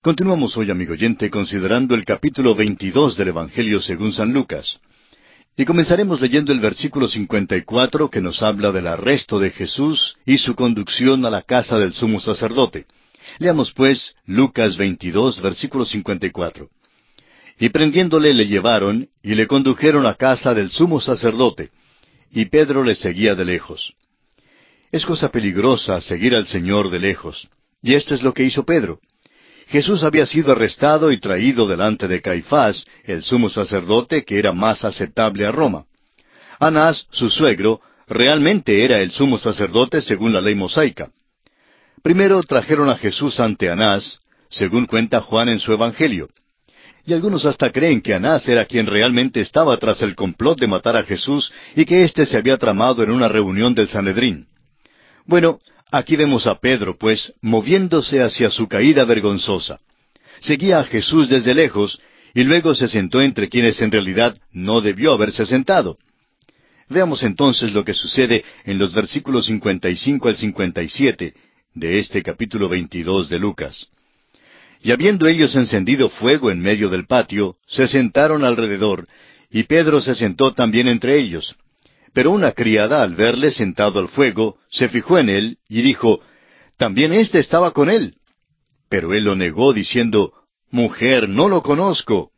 Continuamos hoy, amigo oyente, considerando el capítulo 22 del Evangelio según San Lucas. Y comenzaremos leyendo el versículo 54 que nos habla del arresto de Jesús y su conducción a la casa del sumo sacerdote. Leamos pues Lucas 22, versículo 54. Y prendiéndole le llevaron y le condujeron a casa del sumo sacerdote, y Pedro le seguía de lejos. Es cosa peligrosa seguir al Señor de lejos, y esto es lo que hizo Pedro. Jesús había sido arrestado y traído delante de Caifás, el sumo sacerdote que era más aceptable a Roma. Anás, su suegro, realmente era el sumo sacerdote según la ley mosaica. Primero trajeron a Jesús ante Anás, según cuenta Juan en su Evangelio. Y algunos hasta creen que Anás era quien realmente estaba tras el complot de matar a Jesús y que éste se había tramado en una reunión del Sanedrín. Bueno, aquí vemos a Pedro, pues, moviéndose hacia su caída vergonzosa. Seguía a Jesús desde lejos y luego se sentó entre quienes en realidad no debió haberse sentado. Veamos entonces lo que sucede en los versículos 55 al 57 de este capítulo 22 de Lucas. Y habiendo ellos encendido fuego en medio del patio, se sentaron alrededor, y Pedro se sentó también entre ellos. Pero una criada, al verle sentado al fuego, se fijó en él y dijo, «También éste estaba con él». Pero él lo negó, diciendo, «Mujer, no lo conozco».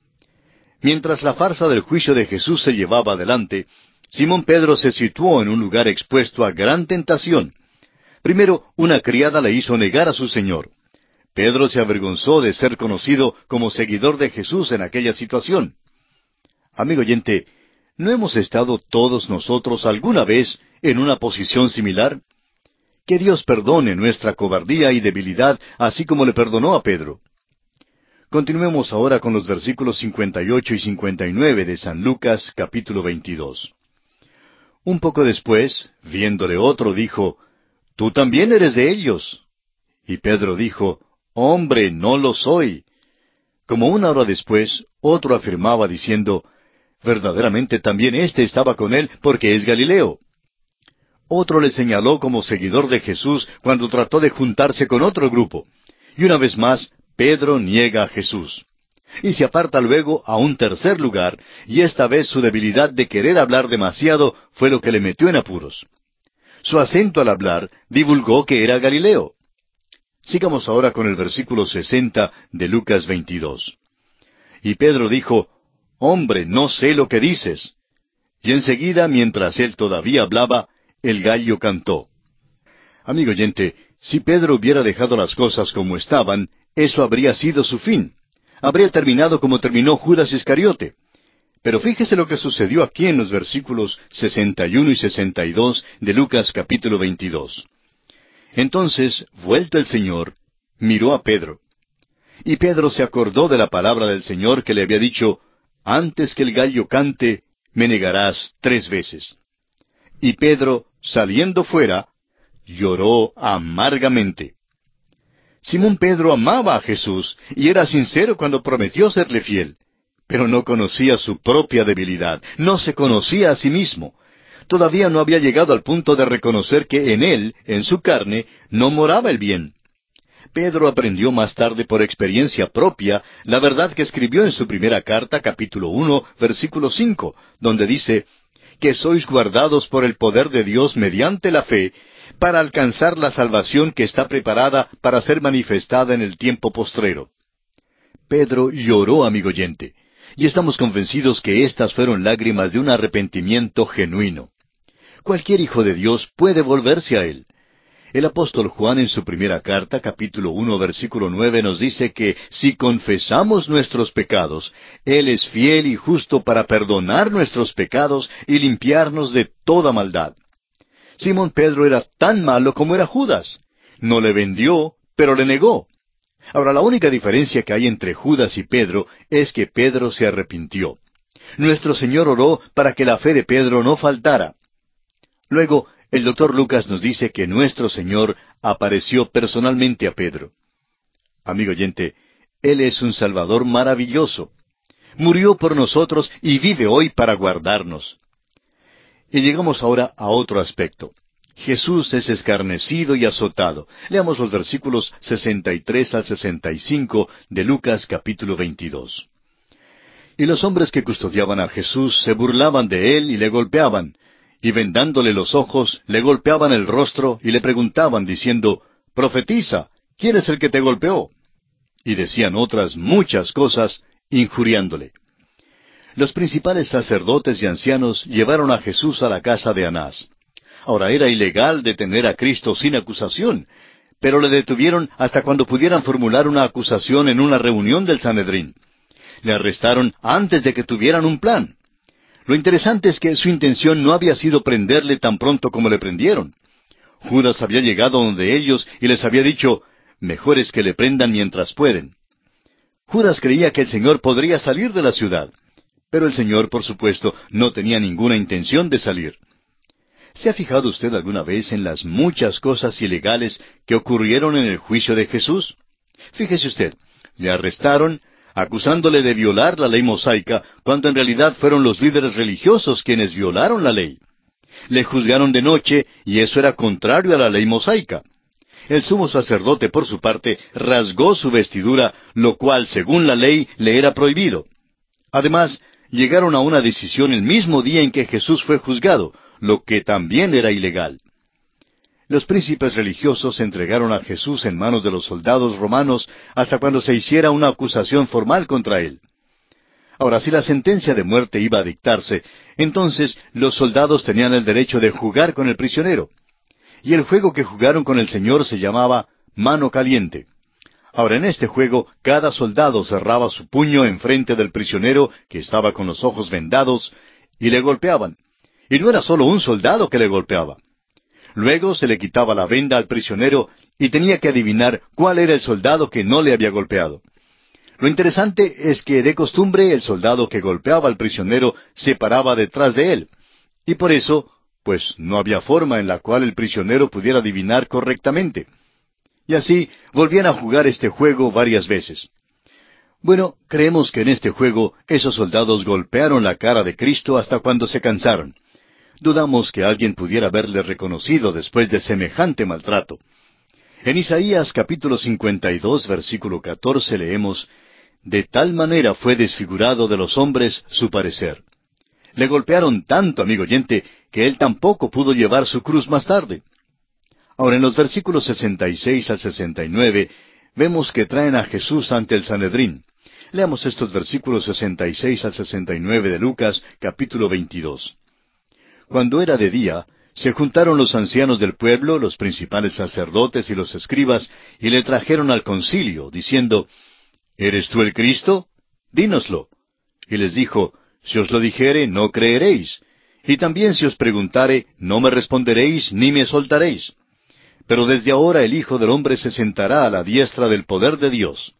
Mientras la farsa del juicio de Jesús se llevaba adelante, Simón Pedro se situó en un lugar expuesto a gran tentación. Primero, una criada le hizo negar a su Señor. Pedro se avergonzó de ser conocido como seguidor de Jesús en aquella situación. Amigo oyente, ¿no hemos estado todos nosotros alguna vez en una posición similar? Que Dios perdone nuestra cobardía y debilidad, así como le perdonó a Pedro. Continuemos ahora con los versículos 58 y 59 de San Lucas, capítulo 22. Un poco después, viéndole otro, dijo, «Tú también eres de ellos». Y Pedro dijo, «Hombre, no lo soy». Como una hora después, otro afirmaba diciendo, «Verdaderamente también éste estaba con él, porque es Galileo». Otro le señaló como seguidor de Jesús cuando trató de juntarse con otro grupo. Y una vez más, Pedro niega a Jesús. Y se aparta luego a un tercer lugar, y esta vez su debilidad de querer hablar demasiado fue lo que le metió en apuros. Su acento al hablar divulgó que era Galileo. Sigamos ahora con el versículo 60 de Lucas 22. Y Pedro dijo, «Hombre, no sé lo que dices». Y enseguida, mientras él todavía hablaba, el gallo cantó. Amigo oyente, si Pedro hubiera dejado las cosas como estaban, eso habría sido su fin. Habría terminado como terminó Judas Iscariote. Pero fíjese lo que sucedió aquí en los versículos 61 y 62 de Lucas capítulo 22. Entonces, vuelto el Señor, miró a Pedro. Y Pedro se acordó de la palabra del Señor que le había dicho, «Antes que el gallo cante, me negarás 3 veces». Y Pedro, saliendo fuera, lloró amargamente. Simón Pedro amaba a Jesús y era sincero cuando prometió serle fiel, pero no conocía su propia debilidad, no se conocía a sí mismo. Todavía no había llegado al punto de reconocer que en él, en su carne, no moraba el bien. Pedro aprendió más tarde por experiencia propia la verdad que escribió en su primera carta, capítulo 1, versículo 5, donde dice, que sois guardados por el poder de Dios mediante la fe, para alcanzar la salvación que está preparada para ser manifestada en el tiempo postrero. Pedro lloró, amigo oyente, y estamos convencidos que estas fueron lágrimas de un arrepentimiento genuino. Cualquier hijo de Dios puede volverse a Él. El apóstol Juan en su primera carta, capítulo 1, versículo 9, nos dice que si confesamos nuestros pecados, Él es fiel y justo para perdonar nuestros pecados y limpiarnos de toda maldad. Simón Pedro era tan malo como era Judas. No le vendió, pero le negó. Ahora, la única diferencia que hay entre Judas y Pedro es que Pedro se arrepintió. Nuestro Señor oró para que la fe de Pedro no faltara. Luego, el doctor Lucas nos dice que nuestro Señor apareció personalmente a Pedro. Amigo oyente, Él es un Salvador maravilloso. Murió por nosotros y vive hoy para guardarnos. Y llegamos ahora a otro aspecto. Jesús es escarnecido y azotado. Leamos los versículos 63 al 65 de Lucas capítulo 22. Y los hombres que custodiaban a Jesús se burlaban de él y le golpeaban, y vendándole los ojos, le golpeaban el rostro y le preguntaban, diciendo, Profetiza, ¿quién es el que te golpeó? Y decían otras muchas cosas, injuriándole. Los principales sacerdotes y ancianos llevaron a Jesús a la casa de Anás. Ahora era ilegal detener a Cristo sin acusación, pero le detuvieron hasta cuando pudieran formular una acusación en una reunión del Sanedrín. Le arrestaron antes de que tuvieran un plan. Lo interesante es que su intención no había sido prenderle tan pronto como le prendieron. Judas había llegado donde ellos y les había dicho, mejor es que le prendan mientras pueden. Judas creía que el Señor podría salir de la ciudad, pero el Señor, por supuesto, no tenía ninguna intención de salir. ¿Se ha fijado usted alguna vez en las muchas cosas ilegales que ocurrieron en el juicio de Jesús? Fíjese usted, le arrestaron, acusándole de violar la ley mosaica, cuando en realidad fueron los líderes religiosos quienes violaron la ley. Le juzgaron de noche, y eso era contrario a la ley mosaica. El sumo sacerdote, por su parte, rasgó su vestidura, lo cual, según la ley, le era prohibido. Además, llegaron a una decisión el mismo día en que Jesús fue juzgado, lo que también era ilegal. Los príncipes religiosos entregaron a Jesús en manos de los soldados romanos hasta cuando se hiciera una acusación formal contra él. Ahora, si la sentencia de muerte iba a dictarse, entonces los soldados tenían el derecho de jugar con el prisionero. Y el juego que jugaron con el Señor se llamaba mano caliente. Ahora, en este juego, cada soldado cerraba su puño enfrente del prisionero, que estaba con los ojos vendados, y le golpeaban. Y no era solo un soldado que le golpeaba. Luego se le quitaba la venda al prisionero y tenía que adivinar cuál era el soldado que no le había golpeado. Lo interesante es que de costumbre el soldado que golpeaba al prisionero se paraba detrás de él. Y por eso, pues no había forma en la cual el prisionero pudiera adivinar correctamente. Y así volvían a jugar este juego varias veces. Bueno, creemos que en este juego esos soldados golpearon la cara de Cristo hasta cuando se cansaron. Dudamos que alguien pudiera haberle reconocido después de semejante maltrato. En Isaías capítulo 52, versículo 14 leemos, De tal manera fue desfigurado de los hombres su parecer. Le golpearon tanto, amigo oyente, que él tampoco pudo llevar su cruz más tarde. Ahora, en los versículos 66 al 69, vemos que traen a Jesús ante el Sanedrín. Leamos estos versículos 66 al 69 de Lucas capítulo 22. Cuando era de día, se juntaron los ancianos del pueblo, los principales sacerdotes y los escribas, y le trajeron al concilio, diciendo, ¿Eres tú el Cristo? Dínoslo. Y les dijo, Si os lo dijere, no creeréis. Y también si os preguntare, no me responderéis, ni me soltaréis. Pero desde ahora el Hijo del Hombre se sentará a la diestra del poder de Dios.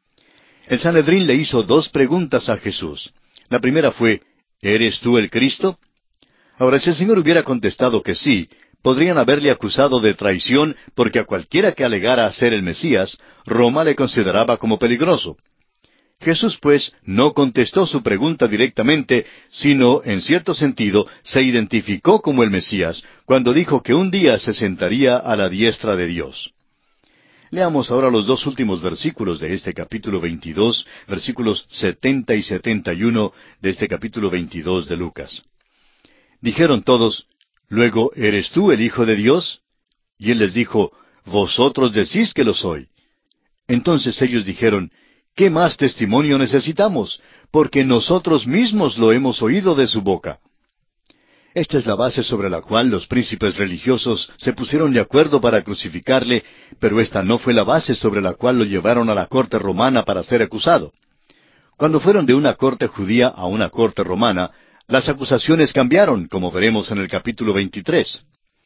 El Sanedrín le hizo dos preguntas a Jesús. La primera fue, ¿Eres tú el Cristo? Ahora, si el Señor hubiera contestado que sí, podrían haberle acusado de traición porque a cualquiera que alegara ser el Mesías, Roma le consideraba como peligroso. Jesús, pues, no contestó su pregunta directamente, sino, en cierto sentido, se identificó como el Mesías, cuando dijo que un día se sentaría a la diestra de Dios. Leamos ahora los dos últimos versículos de este capítulo 22, versículos 70 y 71 de este capítulo 22 de Lucas. Dijeron todos, «Luego, ¿eres tú el Hijo de Dios?» Y él les dijo, «Vosotros decís que lo soy». Entonces ellos dijeron, «¿Qué más testimonio necesitamos? Porque nosotros mismos lo hemos oído de su boca». Esta es la base sobre la cual los príncipes religiosos se pusieron de acuerdo para crucificarle, pero esta no fue la base sobre la cual lo llevaron a la corte romana para ser acusado. Cuando fueron de una corte judía a una corte romana, las acusaciones cambiaron, como veremos en el capítulo 23.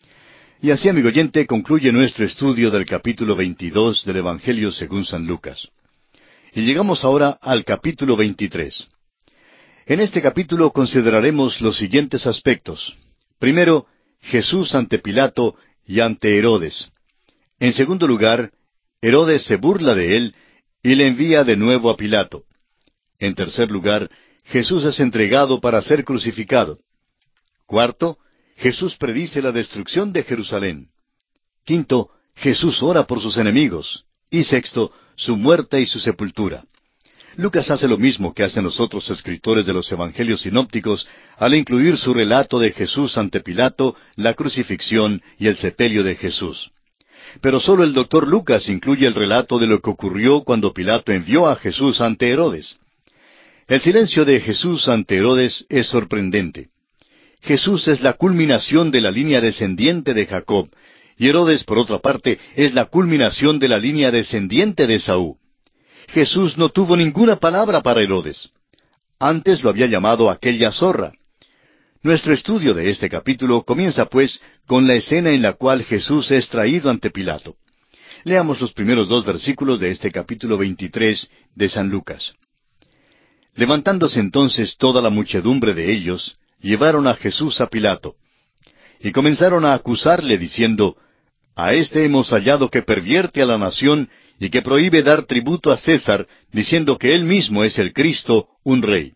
Y así, amigo oyente, concluye nuestro estudio del capítulo 22 del Evangelio según San Lucas. Y llegamos ahora al capítulo 23. En este capítulo consideraremos los siguientes aspectos. Primero, Jesús ante Pilato y ante Herodes. En segundo lugar, Herodes se burla de él y le envía de nuevo a Pilato. En tercer lugar, Jesús es entregado para ser crucificado. Cuarto, Jesús predice la destrucción de Jerusalén. Quinto, Jesús ora por sus enemigos. Y sexto, su muerte y su sepultura. Lucas hace lo mismo que hacen los otros escritores de los evangelios sinópticos al incluir su relato de Jesús ante Pilato, la crucifixión y el sepelio de Jesús. Pero solo el doctor Lucas incluye el relato de lo que ocurrió cuando Pilato envió a Jesús ante Herodes. El silencio de Jesús ante Herodes es sorprendente. Jesús es la culminación de la línea descendiente de Jacob, y Herodes, por otra parte, es la culminación de la línea descendiente de Esaú. Jesús no tuvo ninguna palabra para Herodes. Antes lo había llamado aquella zorra. Nuestro estudio de este capítulo comienza, pues, con la escena en la cual Jesús es traído ante Pilato. Leamos los primeros 2 versículos de este capítulo 23 de San Lucas. Levantándose entonces toda la muchedumbre de ellos, llevaron a Jesús a Pilato. Y comenzaron a acusarle, diciendo, «A éste hemos hallado que pervierte a la nación y que prohíbe dar tributo a César, diciendo que él mismo es el Cristo, un rey».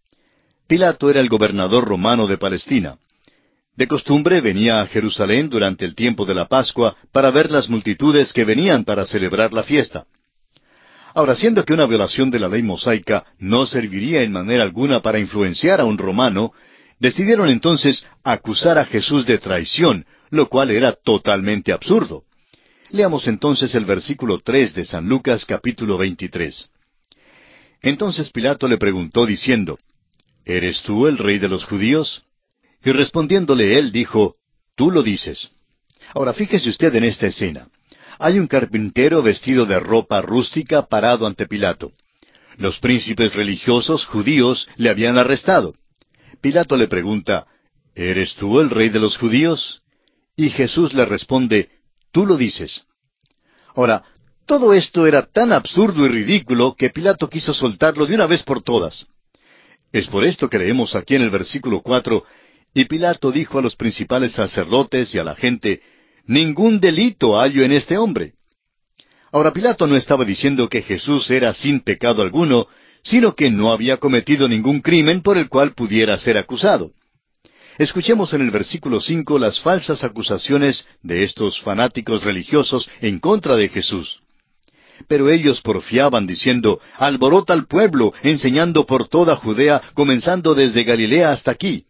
Pilato era el gobernador romano de Palestina. De costumbre venía a Jerusalén durante el tiempo de la Pascua para ver las multitudes que venían para celebrar la fiesta. Ahora, siendo que una violación de la ley mosaica no serviría en manera alguna para influenciar a un romano, decidieron entonces acusar a Jesús de traición, lo cual era totalmente absurdo. Leamos entonces el versículo 3 de San Lucas capítulo 23. Entonces Pilato le preguntó diciendo, ¿Eres tú el rey de los judíos? Y respondiéndole él dijo, Tú lo dices. Ahora fíjese usted en esta escena. Hay un carpintero vestido de ropa rústica parado ante Pilato. Los príncipes religiosos judíos le habían arrestado. Pilato le pregunta, ¿Eres tú el rey de los judíos? Y Jesús le responde, Tú lo dices. Ahora, todo esto era tan absurdo y ridículo que Pilato quiso soltarlo de una vez por todas. Es por esto que leemos aquí en el versículo 4, y Pilato dijo a los principales sacerdotes y a la gente, «Ningún delito hallo en este hombre». Ahora Pilato no estaba diciendo que Jesús era sin pecado alguno, sino que no había cometido ningún crimen por el cual pudiera ser acusado. Escuchemos en el versículo 5 las falsas acusaciones de estos fanáticos religiosos en contra de Jesús. Pero ellos porfiaban diciendo, «Alborota al pueblo, enseñando por toda Judea, comenzando desde Galilea hasta aquí».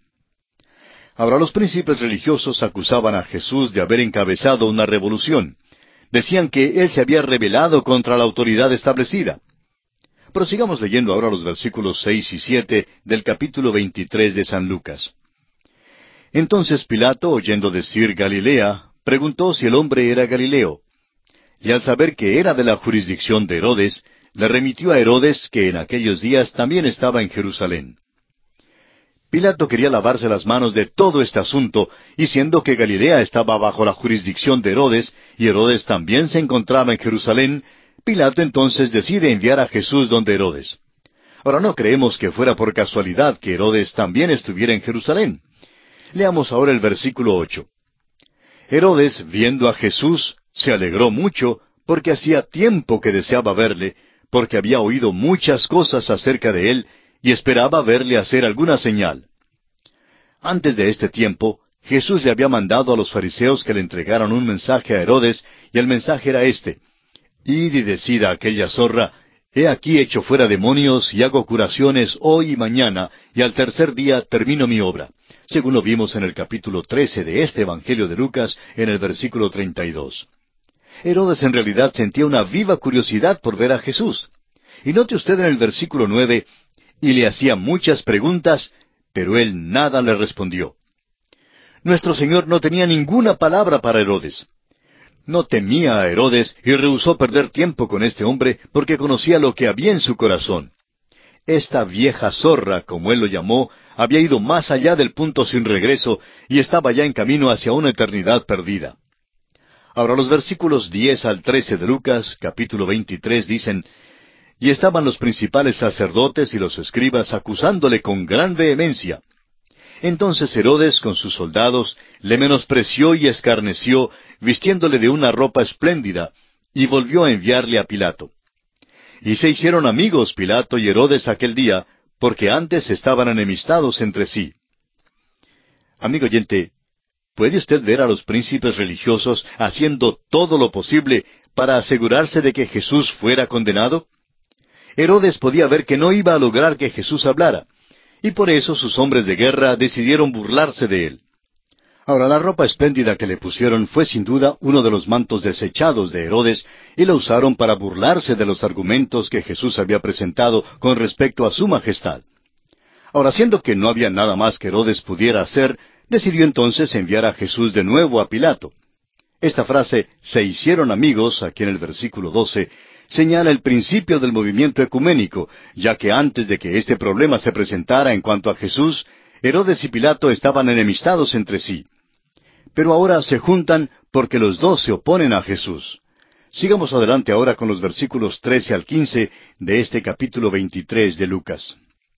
Ahora los príncipes religiosos acusaban a Jesús de haber encabezado una revolución. Decían que él se había rebelado contra la autoridad establecida. Prosigamos leyendo ahora los versículos 6 y 7 del capítulo 23 de San Lucas. Entonces Pilato, oyendo decir Galilea, preguntó si el hombre era Galileo. Y al saber que era de la jurisdicción de Herodes, le remitió a Herodes, que en aquellos días también estaba en Jerusalén. Pilato quería lavarse las manos de todo este asunto, y siendo que Galilea estaba bajo la jurisdicción de Herodes, y Herodes también se encontraba en Jerusalén, Pilato entonces decide enviar a Jesús donde Herodes. Ahora no creemos que fuera por casualidad que Herodes también estuviera en Jerusalén. Leamos ahora el versículo 8. Herodes, viendo a Jesús, se alegró mucho, porque hacía tiempo que deseaba verle, porque había oído muchas cosas acerca de él, y esperaba verle hacer alguna señal. Antes de este tiempo, Jesús le había mandado a los fariseos que le entregaran un mensaje a Herodes, y el mensaje era este: «Id y decid a aquella zorra, he aquí echo fuera demonios y hago curaciones hoy y mañana, y al tercer día termino mi obra», según lo vimos en el capítulo 13 de este Evangelio de Lucas, en el versículo 32. Herodes en realidad sentía una viva curiosidad por ver a Jesús. Y note usted en el versículo 9, «Y le hacía muchas preguntas, pero él nada le respondió». Nuestro Señor no tenía ninguna palabra para Herodes. No temía a Herodes y rehusó perder tiempo con este hombre porque conocía lo que había en su corazón. Esta vieja zorra, como él lo llamó, había ido más allá del punto sin regreso y estaba ya en camino hacia una eternidad perdida. Ahora los versículos 10 al 13 de Lucas, capítulo 23, dicen, «Y estaban los principales sacerdotes y los escribas acusándole con gran vehemencia. Entonces Herodes, con sus soldados, le menospreció y escarneció, vistiéndole de una ropa espléndida, y volvió a enviarle a Pilato. Y se hicieron amigos Pilato y Herodes aquel día, porque antes estaban enemistados entre sí». Amigo oyente, ¿Puede usted ver a los príncipes religiosos haciendo todo lo posible para asegurarse de que Jesús fuera condenado? Herodes podía ver que no iba a lograr que Jesús hablara, y por eso sus hombres de guerra decidieron burlarse de él. Ahora, la ropa espléndida que le pusieron fue sin duda uno de los mantos desechados de Herodes, y lo usaron para burlarse de los argumentos que Jesús había presentado con respecto a su majestad. Ahora, siendo que no había nada más que Herodes pudiera hacer, decidió entonces enviar a Jesús de nuevo a Pilato. Esta frase, se hicieron amigos, aquí en el versículo 12, señala el principio del movimiento ecuménico, ya que antes de que este problema se presentara en cuanto a Jesús, Herodes y Pilato estaban enemistados entre sí. Pero ahora se juntan porque los dos se oponen a Jesús. Sigamos adelante ahora con los versículos 13 al 15 de este capítulo 23 de Lucas.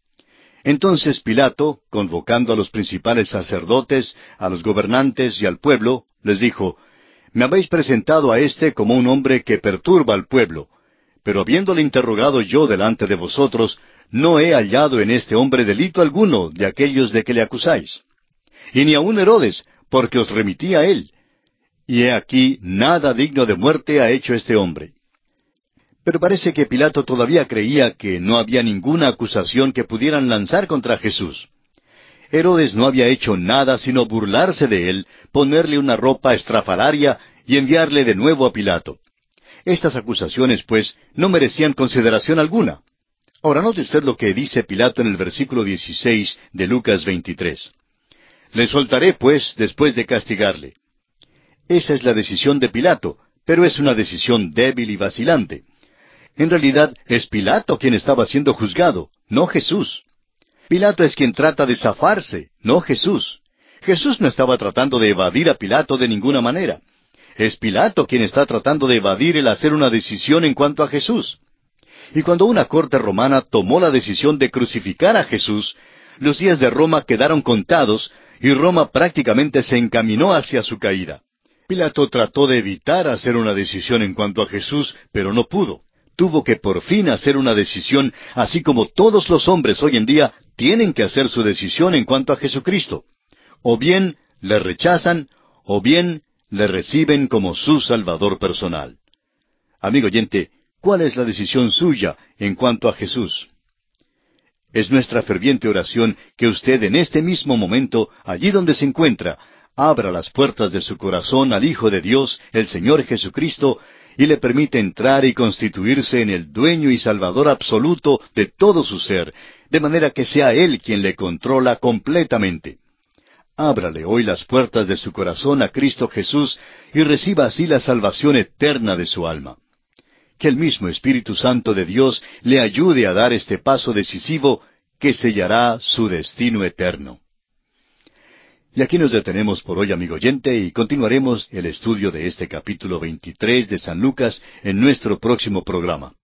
Entonces Pilato, convocando a los principales sacerdotes, a los gobernantes y al pueblo, les dijo: Me habéis presentado a éste como un hombre que perturba al pueblo, pero habiéndole interrogado yo delante de vosotros, no he hallado en este hombre delito alguno de aquellos de que le acusáis. Y ni aun Herodes, porque os remití a él. Y he aquí, nada digno de muerte ha hecho este hombre. Pero parece que Pilato todavía creía que no había ninguna acusación que pudieran lanzar contra Jesús. Herodes no había hecho nada sino burlarse de él, ponerle una ropa estrafalaria y enviarle de nuevo a Pilato. Estas acusaciones, pues, no merecían consideración alguna. Ahora note usted lo que dice Pilato en el versículo 16 de Lucas 23. Le soltaré, pues, después de castigarle. Esa es la decisión de Pilato, pero es una decisión débil y vacilante. En realidad, es Pilato quien estaba siendo juzgado, no Jesús. Pilato es quien trata de zafarse, no Jesús. Jesús no estaba tratando de evadir a Pilato de ninguna manera. Es Pilato quien está tratando de evadir el hacer una decisión en cuanto a Jesús. Y cuando una corte romana tomó la decisión de crucificar a Jesús, los días de Roma quedaron contados y Roma prácticamente se encaminó hacia su caída. Pilato trató de evitar hacer una decisión en cuanto a Jesús, pero no pudo. Tuvo que por fin hacer una decisión, así como todos los hombres hoy en día tienen que hacer su decisión en cuanto a Jesucristo. O bien le rechazan, o bien le reciben como su Salvador personal. Amigo oyente, ¿cuál es la decisión suya en cuanto a Jesús? Es nuestra ferviente oración que usted en este mismo momento, allí donde se encuentra, abra las puertas de su corazón al Hijo de Dios, el Señor Jesucristo, y le permite entrar y constituirse en el dueño y salvador absoluto de todo su ser, de manera que sea Él quien le controla completamente. Ábrale hoy las puertas de su corazón a Cristo Jesús y reciba así la salvación eterna de su alma. Que el mismo Espíritu Santo de Dios le ayude a dar este paso decisivo que sellará su destino eterno. Y aquí nos detenemos por hoy, amigo oyente, y continuaremos el estudio de este capítulo 23 de San Lucas en nuestro próximo programa.